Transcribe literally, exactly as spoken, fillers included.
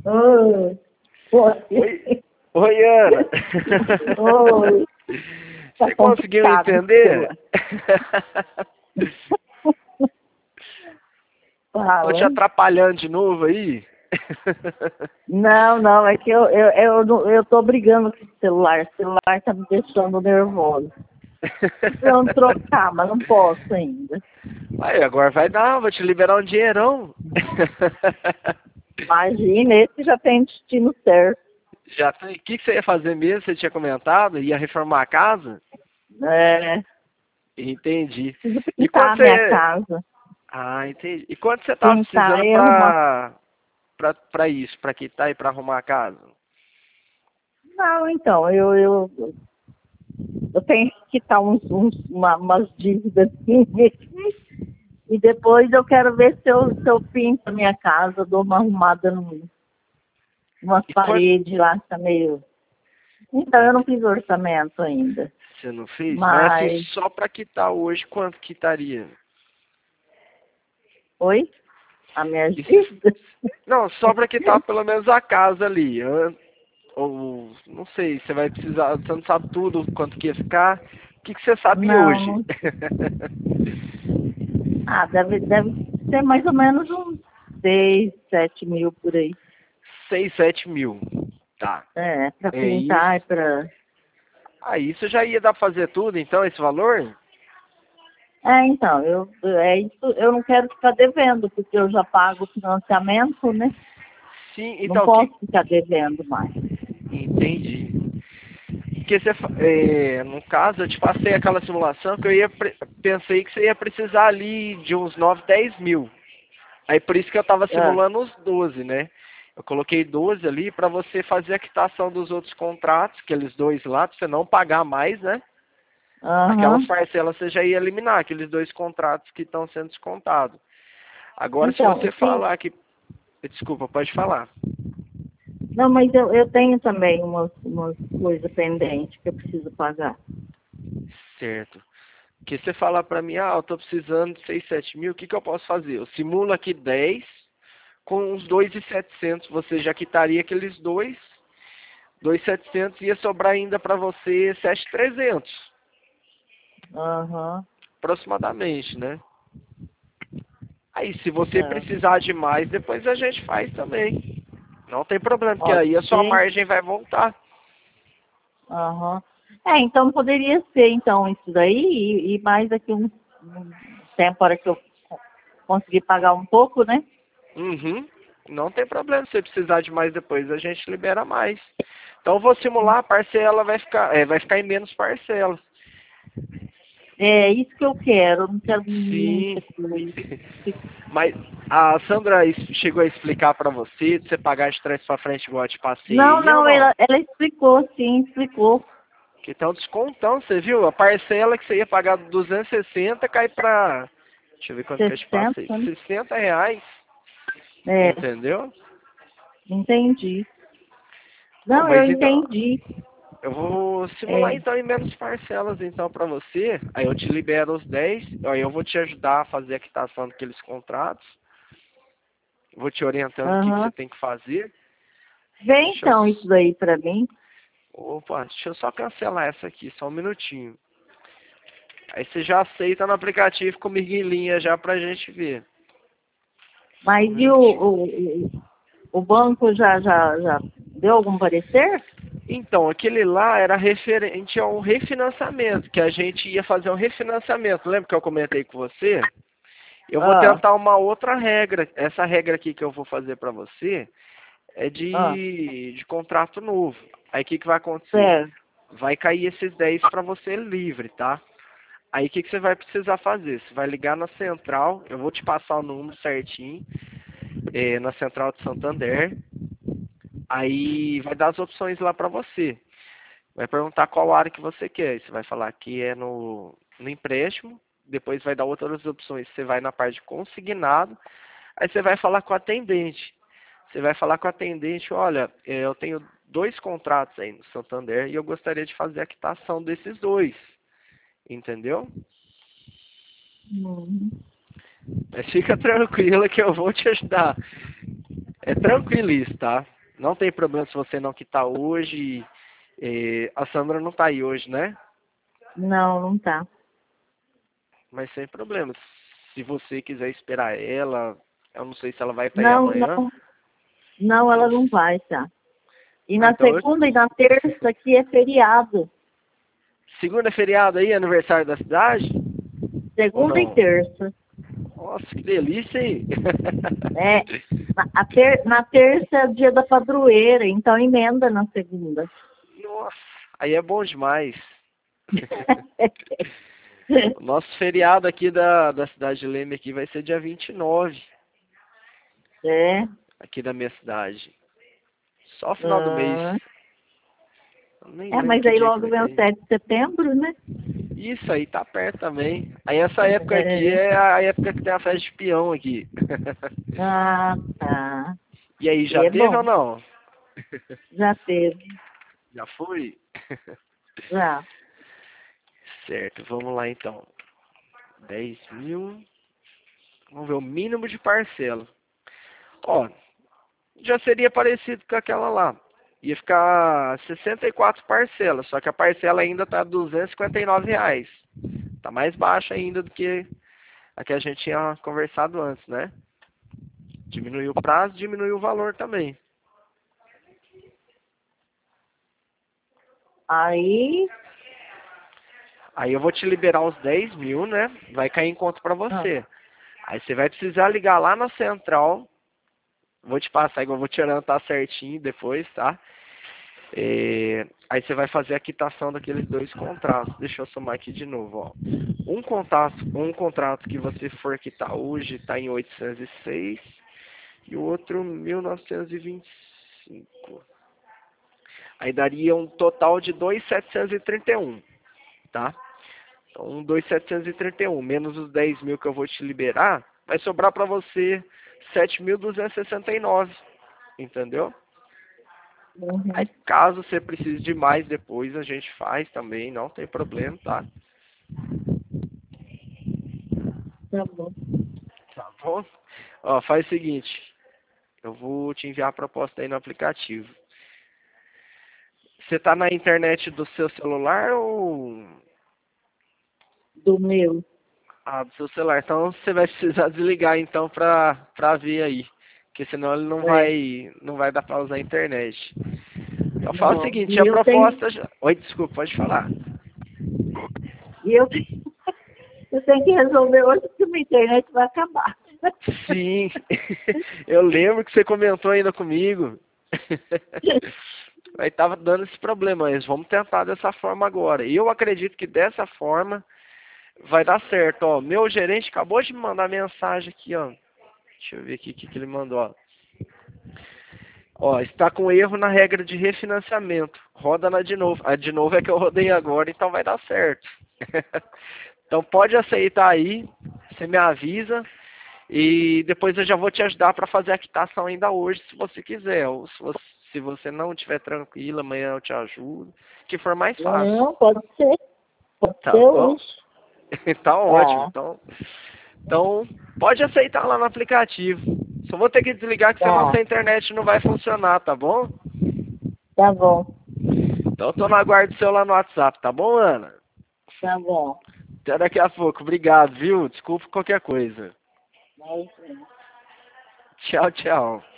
Oi. Oi, oi, Ana. Oi. Tá Você conseguiu complicado esse entender? celular. Tô te Fala. atrapalhando de novo aí? Não, não, é que eu, eu, eu, não- eu tô brigando com esse celular. O celular tá me deixando nervoso. Tô precisando trocar, mas não posso ainda. Aí, agora vai dar, vou te liberar um dinheirão. Imagina, esse já tem destino certo. Já tem. O que que você ia fazer mesmo? Você tinha comentado? Ia reformar a casa? É, Entendi. preciso E pintar a quanto minha você... casa. Ah, entendi. E quanto você tava Pintar precisando e arrumar. pra, pra, pra isso? Pra quitar e pra arrumar a casa? Não, então, eu, eu, eu tenho que quitar uns, uns, uma, umas dívidas e depois eu quero ver se eu, se eu pinto a minha casa, dou uma arrumada no, umas E quanto... paredes lá, que tá meio. Então eu não fiz orçamento ainda. Você não fez? Mas assim, Mas. só pra quitar hoje, quanto quitaria? Oi? A minha E se... dívida? Não, só pra quitar pelo menos a casa ali. An- Ou, não sei, você vai precisar, você não sabe tudo quanto que ia ficar. O que, que você sabe Não, hoje? não. Ah, deve, deve ser mais ou menos uns seis, sete mil por aí. Seis, sete mil. Tá. É, pra É pintar e isso. pra. Aí isso já ia dar pra fazer tudo, então, esse valor? É, então, eu, é isso, eu não quero ficar devendo, porque eu já pago o financiamento, né? Sim, Não então, que... posso ficar devendo mais. Entendi. Porque você, fa- é, no caso, eu te passei aquela simulação que eu ia pre- pensei que você ia precisar ali de uns nove, dez mil. Aí por isso que eu tava É. simulando os doze, né? Eu coloquei doze ali para você fazer a quitação dos outros contratos, aqueles dois lá, pra você não pagar mais, né? Aquelas Aham. parcelas você já ia eliminar, aqueles dois contratos que estão sendo descontados. Agora, se Então, você sim. falar que... Desculpa, pode falar. Não, mas eu, eu tenho também umas, umas coisas pendentes que eu preciso pagar. Certo. Porque você falar para mim, ah, eu tô precisando de seis, sete mil, o que, que eu posso fazer? Eu simulo aqui dez, com uns dois mil e setecentos, você já quitaria aqueles dois, dois mil e setecentos, ia sobrar ainda para você sete mil e trezentos, Aham. aproximadamente, né? Aí, se você É. precisar de mais, depois a gente faz também. Não tem problema, porque Pode aí a sua ser. margem vai voltar. Aham. É, então poderia ser então isso daí e, e mais daqui um, um tempo para que eu conseguir pagar um pouco, né? Uhum. Não tem problema, se você precisar de mais depois, a gente libera mais. Então, eu vou simular, a parcela vai ficar, é, vai ficar em menos parcelas. É isso que eu quero, eu não quero Sim. muita coisa. Mas a Sandra es- chegou a explicar pra você, de você pagar de trás pra frente igual eu te passei Não, aí ou não, não? ela, ela explicou, sim, explicou. Que tem um descontão, você viu? A parcela que você ia pagar duzentos e sessenta cai pra... Deixa eu ver quanto que eu te passei. sessenta, né? sessenta reais, É, entendeu? entendi. Não, Não, eu mas então, entendi. eu vou simular É, então em menos parcelas então pra você. Aí eu te libero os dez, aí eu vou te ajudar a fazer a quitação daqueles contratos. Vou te orientando o que, que você aham. tem que fazer. Vê Deixa eu então isso daí pra mim. Opa, deixa eu só cancelar essa aqui, só um minutinho. Aí você já aceita no aplicativo comigo em linha já pra gente ver. Só um Mas e o, minutinho. o, o o banco já, já, já deu algum parecer? Então, aquele lá era referente a um refinanciamento, que a gente ia fazer um refinanciamento. Lembra que eu comentei com você? Eu vou Ah, tentar uma outra regra. Essa regra aqui que eu vou fazer pra você é ah, de, de contrato novo. Aí o que, que vai acontecer? certo. Vai cair esses dez pra você livre, tá? Aí o que, que você vai precisar fazer? Você vai ligar na central, eu vou te passar o número certinho, é, na central de Santander. Aí vai dar as opções lá para você. Vai perguntar qual área que você quer. Aí você vai falar que é no, no empréstimo. Depois vai dar outras opções. Você vai na parte de consignado. Aí você vai falar com a atendente. Você vai falar com a atendente, olha, é, eu tenho dois contratos aí no Santander e eu gostaria de fazer a quitação desses dois. Entendeu? Uhum. Mas fica tranquila que eu vou te ajudar. É tranquilo isso, tá? Não tem problema se você não quitar hoje. É, a Sandra não tá aí hoje, né? Não, não tá. Mas sem problema. Se você quiser esperar ela, eu não sei se ela vai estar aí Não, amanhã. não, não, ela Ou... não vai, tá? E Ah, na então, eu... segunda e na terça aqui é feriado. segunda é feriado aí, aniversário da cidade? Ou Segunda e não? terça. Nossa, que delícia, hein? É, na, a ter, na terça é o dia da padroeira, então emenda na segunda. Nossa, aí é bom demais. O nosso feriado aqui da, da cidade de Leme aqui vai ser dia vinte e nove, É. aqui da minha cidade. Só final do mês. Ah, Eu nem é, lembro mas que aí dia que logo vai vem o cair. sete de setembro, né? Isso aí tá perto também. Aí essa época aqui É. é a época que tem a festa de peão aqui. Ah, tá. E aí, E já é teve ou bom. não? Já teve. Já foi? Já. Certo, vamos lá então. dez mil. Vamos ver o mínimo de parcela. Ó, já seria parecido com aquela lá. Ia ficar sessenta e quatro parcelas, só que a parcela ainda tá duzentos e cinquenta e nove reais. Tá mais baixa ainda do que a que a gente tinha conversado antes, né? Diminuiu o prazo, diminuiu o valor também. Aí. Aí eu vou te liberar os dez mil, né? Vai cair em conta pra Ah, você. Aí você vai precisar ligar lá na central. Vou te passar, igual eu vou te orientar certinho depois, tá? É, aí você vai fazer a quitação daqueles dois contratos. Deixa eu somar aqui de novo, ó. Um contrato, um contrato que você for quitar hoje está em oitocentos e seis e o outro mil novecentos e vinte e cinco. Aí daria um total de dois mil setecentos e trinta e um, tá? Então, dois mil setecentos e trinta e um menos os dez mil que eu vou te liberar, vai sobrar para você sete mil duzentos e sessenta e nove, entendeu? Aí, uhum. caso você precise de mais depois, a gente faz também, não tem problema, tá? Tá bom. Tá bom? Ó, faz o seguinte, eu vou te enviar a proposta aí no aplicativo. Você tá na internet do seu celular ou... Do meu. Ah, do seu celular. Então você vai precisar desligar então pra, pra ver aí. Porque senão ele não É. vai, não vai dar pra usar a internet. Eu falo o Não. seguinte, E a eu tenho. proposta já... Oi, desculpa, pode falar. E eu tenho. Eu tenho que resolver hoje porque minha internet vai acabar. Sim, eu lembro que você comentou ainda comigo. Aí tava dando esse problema, mas vamos tentar dessa forma agora. E eu acredito que dessa forma vai dar certo, ó. Meu gerente acabou de me mandar mensagem aqui, ó. Deixa eu ver aqui o que, que ele mandou, ó. Ó, está com erro na regra de refinanciamento. Roda na de novo. A de novo é que eu rodei agora, então vai dar certo. Então pode aceitar aí, você me avisa. E depois eu já vou te ajudar para fazer a quitação ainda hoje, se você quiser. Ou se você, se você não estiver tranquilo, amanhã eu te ajudo. Que for mais fácil. Não, pode ser. Pode Tá ser bom? hoje. Tá ótimo. Tá, Então, então, pode aceitar lá no aplicativo. Só vou ter que desligar que senão tá, a internet não vai funcionar, tá bom? tá bom, Então eu tô no aguardo seu lá no WhatsApp, tá bom, Ana? tá bom. Até daqui a pouco. Obrigado, viu? Desculpa qualquer coisa. Mas, Tchau, tchau.